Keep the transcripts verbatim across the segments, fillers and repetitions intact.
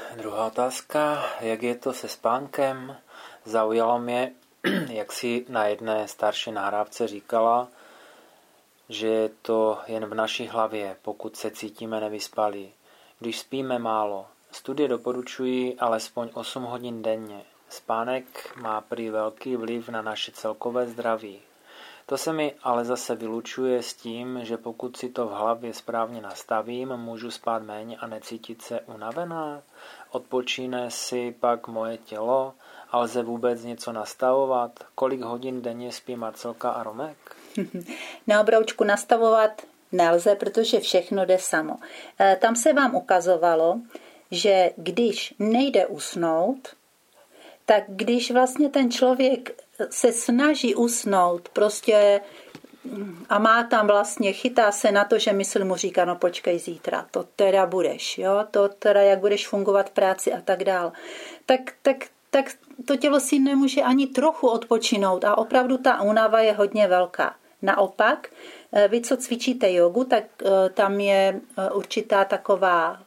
Druhá otázka, jak je to se spánkem? Zaujalo mě, jak si na jedné starší nahrávce říkala, že je to jen v naší hlavě, pokud se cítíme nevyspalí. Když spíme málo, studie doporučují alespoň osm hodin denně. Spánek má prý velký vliv na naše celkové zdraví. To se mi ale zase vylučuje s tím, že pokud si to v hlavě správně nastavím, můžu spát méně a necítit se unavená. Odpočíne si pak moje tělo a lze vůbec něco nastavovat? Kolik hodin denně spí Marcelka a Romek? Na obroučku nastavovat nelze, protože všechno jde samo. Tam se vám ukazovalo, že když nejde usnout, tak když vlastně ten člověk se snaží usnout prostě a má tam vlastně, chytá se na to, že mysl mu říká, no počkej zítra, to teda budeš, jo, to teda jak budeš fungovat v práci a tak dál, tak, tak, tak to tělo si nemůže ani trochu odpočinout a opravdu ta únava je hodně velká. Naopak, vy, co cvičíte jogu, tak tam je určitá taková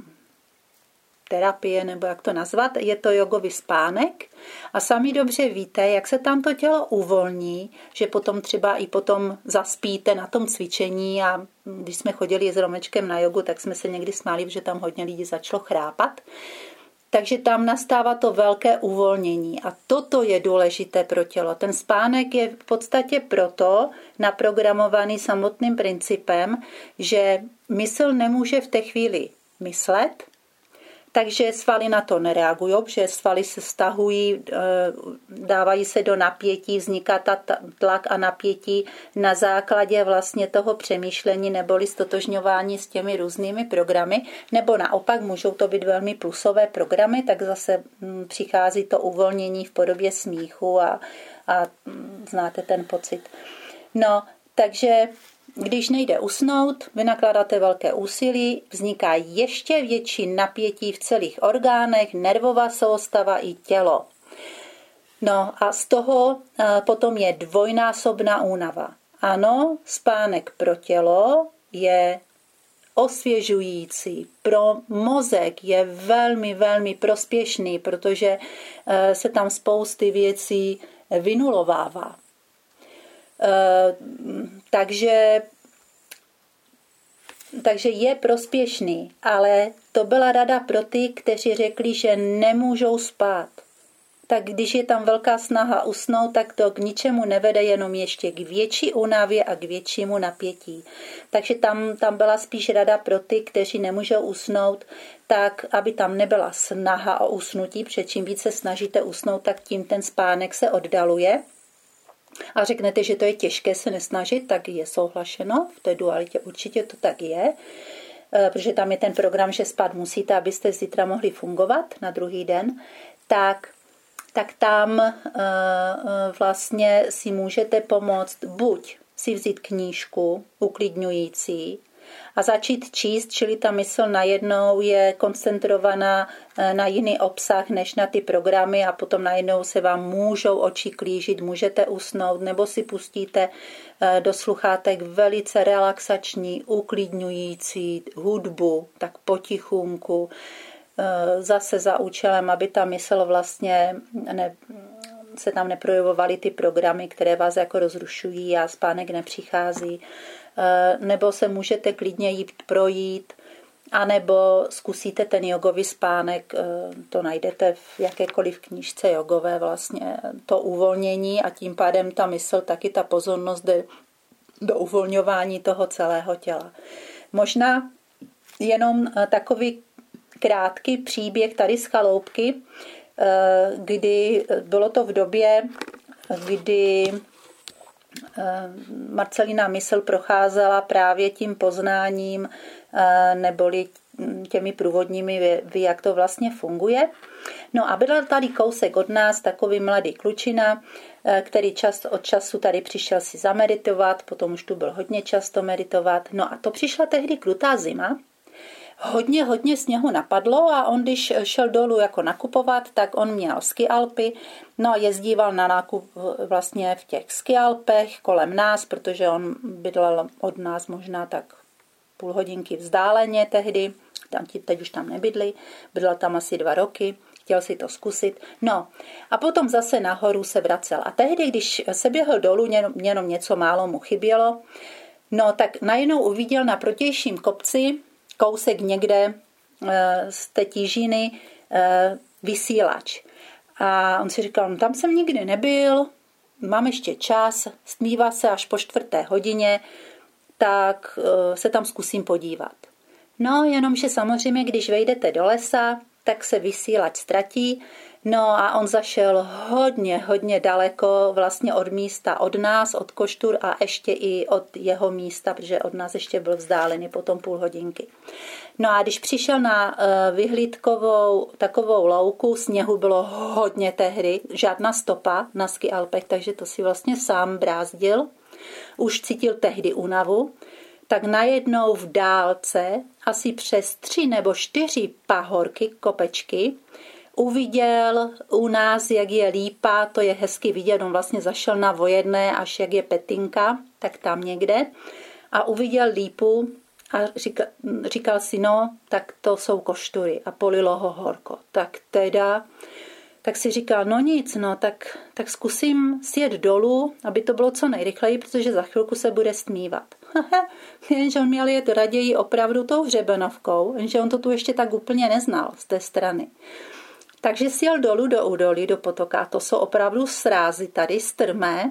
terapie, nebo jak to nazvat, je to jogový spánek a sami dobře víte, jak se tam to tělo uvolní, že potom třeba i potom zaspíte na tom cvičení a když jsme chodili s Romečkem na jogu, tak jsme se někdy smáli, že tam hodně lidí začalo chrápat. Takže tam nastává to velké uvolnění a toto je důležité pro tělo. Ten spánek je v podstatě proto naprogramovaný samotným principem, že mysl nemůže v té chvíli myslet, takže svaly na to nereagují, že svaly se stahují, dávají se do napětí, vzniká ta tlak a napětí na základě vlastně toho přemýšlení neboli stotožňování s těmi různými programy, nebo naopak můžou to být velmi plusové programy, tak zase přichází to uvolnění v podobě smíchu a, a znáte ten pocit. No, takže když nejde usnout, vynakládáte velké úsilí, vzniká ještě větší napětí v celých orgánech, nervová soustava i tělo. No a z toho potom je dvojnásobná únava. Ano, spánek pro tělo je osvěžující, pro mozek je velmi, velmi prospěšný, protože se tam spousty věcí vynulovává. Takže, takže je prospěšný, ale to byla rada pro ty, kteří řekli, že nemůžou spát. Tak když je tam velká snaha usnout, tak to k ničemu nevede, jenom ještě k větší únavě a k většímu napětí. Takže tam, tam byla spíš rada pro ty, kteří nemůžou usnout, tak aby tam nebyla snaha o usnutí, protože čím více snažíte usnout, tak tím ten spánek se oddaluje. A řeknete, že to je těžké se nesnažit, tak je souhlašeno. V té dualitě určitě to tak je, protože tam je ten program, že spát musíte, abyste zítra mohli fungovat na druhý den. Tak, tak tam vlastně si můžete pomoct buď si vzít knížku uklidňující a začít číst, čili ta mysl najednou je koncentrovaná na jiný obsah než na ty programy a potom najednou se vám můžou oči klížit, můžete usnout nebo si pustíte do sluchátek velice relaxační, uklidňující hudbu, tak potichunku, zase za účelem, aby ta mysl vlastně ne, se tam neprojevovaly ty programy, které vás jako rozrušují a spánek nepřichází. Nebo se můžete klidně jít projít, anebo zkusíte ten jogový spánek, to najdete v jakékoliv knížce jogové, vlastně to uvolnění a tím pádem ta mysl, taky ta pozornost jde do uvolňování toho celého těla. Možná jenom takový krátký příběh tady z chaloupky, kdy bylo to v době, kdy Marcelina mysl procházela právě tím poznáním neboli těmi průvodními, ví, jak to vlastně funguje. No a byl tady kousek od nás takový mladý klučina, který čas od času tady přišel si zameditovat, potom už tu byl hodně často meditovat. No a to přišla tehdy krutá zima, hodně, hodně sněhu napadlo a on, když šel dolů jako nakupovat, tak on měl ski Alpy, no a jezdíval na nákup vlastně v těch ski Alpech kolem nás, protože on bydlel od nás možná tak půl hodinky vzdáleně tehdy, tam, teď už tam nebydli, bydlel tam asi dva roky, chtěl si to zkusit. No a potom zase nahoru se vracel. A tehdy, když se běhl dolů, jenom něco málo mu chybělo, no tak najednou uviděl na protějším kopci kousek někde z té tížiny vysílač. A on si říkal, no, tam jsem nikdy nebyl, mám ještě čas, stmívá se až po čtvrté hodině, tak se tam zkusím podívat. No, jenomže samozřejmě, když vejdete do lesa, tak se vysílač ztratí. No a on zašel hodně, hodně daleko vlastně od místa, od nás, od Koštur a ještě i od jeho místa, protože od nás ještě byl vzdálený potom půl hodinky. No a když přišel na vyhlídkovou takovou louku, sněhu bylo hodně tehdy, žádná stopa na ski Alpech, takže to si vlastně sám brázdil. Už cítil tehdy únavu. Tak najednou v dálce asi přes tři nebo čtyři pahorky, kopečky, uviděl u nás, jak je lípa, to je hezky vidět, on vlastně zašel na Vojedné, až jak je Petinka, tak tam někde, a uviděl lípu a říkal, říkal si, no, tak to jsou Koštury a polilo ho horko. Tak teda, tak si říkal, no nic, no, tak, tak zkusím sjet dolů, aby to bylo co nejrychleji, protože za chvilku se bude stmívat. Jenže on měl jet raději opravdu tou hřebenovkou, jenže on to tu ještě tak úplně neznal z té strany. Takže sjel dolů do údolí, do potoka, to jsou opravdu srázy tady strmé.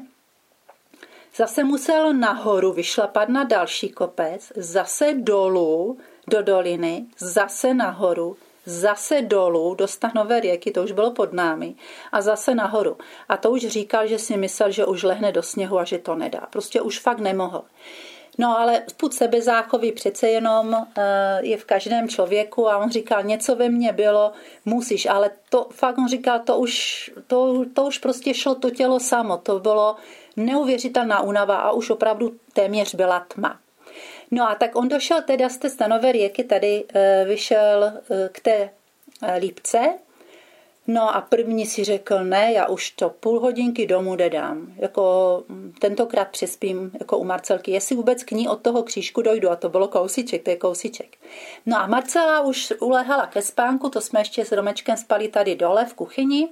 Zase musel nahoru vyšlapat na další kopec, zase dolů do doliny, zase nahoru, zase dolů do Stahnové Rěky, to už bylo pod námi, a zase nahoru. A to už říkal, že si myslel, že už lehne do sněhu a že to nedá. Prostě už fakt nemohl. No ale pud sebezáchovy přece jenom je v každém člověku a on říkal, něco ve mně bylo, musíš, ale to fakt on říkal, to už, to, to už prostě šlo to tělo samo, to bylo neuvěřitelná únava a už opravdu téměř byla tma. No a tak on došel teda z té Stanové Rěky, tady vyšel k té lípce. No a první si řekl, ne, já už to půl hodinky domů nedám. Jako tentokrát přespím jako u Marcelky, jestli vůbec k ní od toho křížku dojdu. A to bylo kousíček, to je kousíček. No a Marcela už ulehala ke spánku, to jsme ještě s Romečkem spali tady dole v kuchyni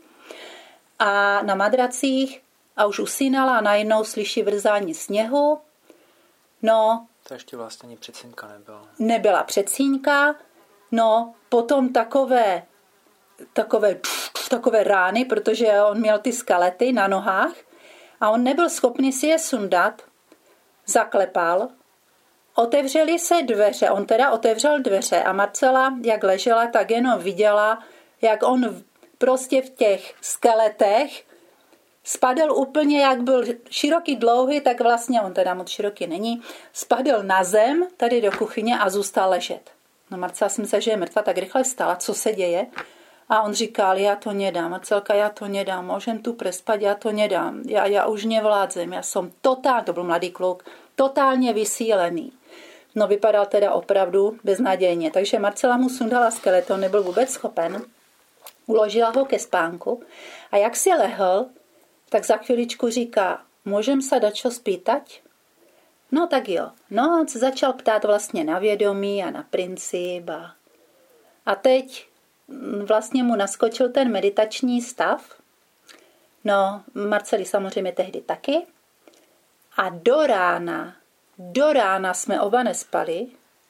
a na madracích a už usínala a najednou slyší vrzání sněhu. No. To ještě vlastně ani předsínka nebyla. Nebyla předsínka, no potom takové takové, takové rány, protože on měl ty skalety na nohách a on nebyl schopný si je sundat, zaklepal, otevřely se dveře, on teda otevřel dveře a Marcela, jak ležela, tak jenom viděla, jak on prostě v těch skeletech spadl úplně, jak byl široký, dlouhý, tak vlastně on teda moc široký není, spadl na zem tady do kuchyně a zůstal ležet. No Marcela si myslela, že je mrtvá, tak rychle vstala, co se děje? A on říkal, já to nedám, Marcelka, já to nedám, môžem tu prespať, já to nedám, já, já už nevládzem, já jsem totálně, to byl mladý kluk, totálně vysílený. No vypadal teda opravdu beznadějně, takže Marcela mu sundala skeleton, nebyl vůbec schopen, uložila ho ke spánku a jak si lehl, tak za chviličku říká, môžem sa dačo spýtať? No tak jo, no on se začal ptát vlastně na vědomí a na princip a, a teď vlastně mu naskočil ten meditační stav. No, Marceli samozřejmě tehdy taky. A do rána, do rána jsme oba nespali.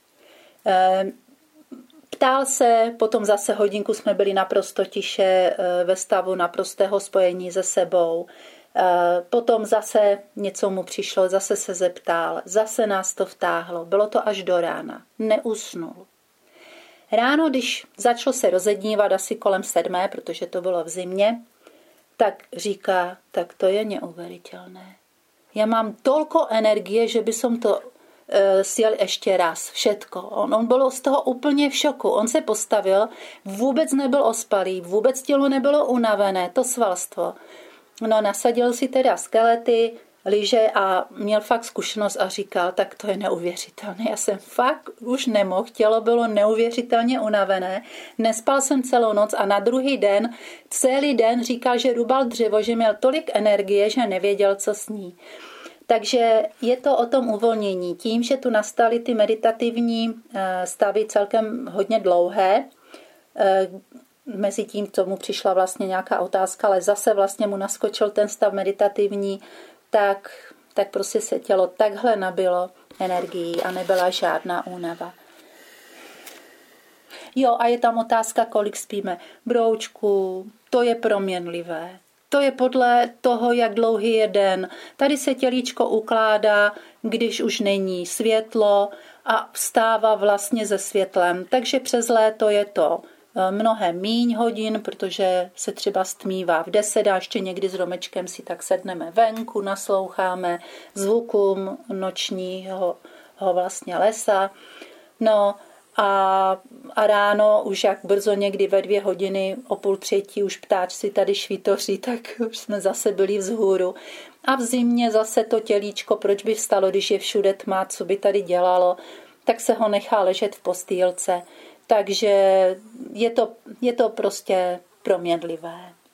Ptal se, potom zase hodinku jsme byli naprosto tiše ve stavu naprostého spojení se sebou. Potom zase něco mu přišlo, zase se zeptal, zase nás to vtáhlo. Bylo to až do rána. Neusnul. Ráno, když začalo se rozednívat asi kolem sedmé, protože to bylo v zimě, tak říká, tak to je neuvěřitelné. Já mám tolko energie, že by som to e, sjel ještě raz, všetko. On, on byl z toho úplně v šoku. On se postavil, vůbec nebyl ospalý, vůbec tělo nebylo unavené, to svalstvo. No, nasadil si teda skelety, lyže a měl fakt zkušenost a říkal, tak to je neuvěřitelné. Já jsem fakt už nemohl, tělo bylo neuvěřitelně unavené, nespal jsem celou noc a na druhý den, celý den říkal, že rubal dřevo, že měl tolik energie, že nevěděl, co sní. Takže je to o tom uvolnění. Tím, že tu nastaly ty meditativní stavy celkem hodně dlouhé, mezi tím k tomu přišla vlastně nějaká otázka, ale zase vlastně mu naskočil ten stav meditativní, tak, tak prostě se tělo takhle nabilo energií a nebyla žádná únava. Jo, a je tam otázka, kolik spíme. Broučku, to je proměnlivé. To je podle toho, jak dlouhý je den. Tady se tělíčko ukládá, když už není světlo a vstává vlastně se světlem. Takže přes léto je to mnohem míň hodin, protože se třeba stmívá v deset a ještě někdy s Romečkem si tak sedneme venku, nasloucháme zvukům nočního vlastně lesa. No a, a ráno už jak brzo někdy ve dvě hodiny, o půl třetí už ptáčci tady švítoří, tak už jsme zase byli vzhůru. A v zimě zase to tělíčko, proč by vstalo, když je všude tma, co by tady dělalo, tak se ho nechá ležet v postýlce. Takže je to, je to prostě proměnlivé.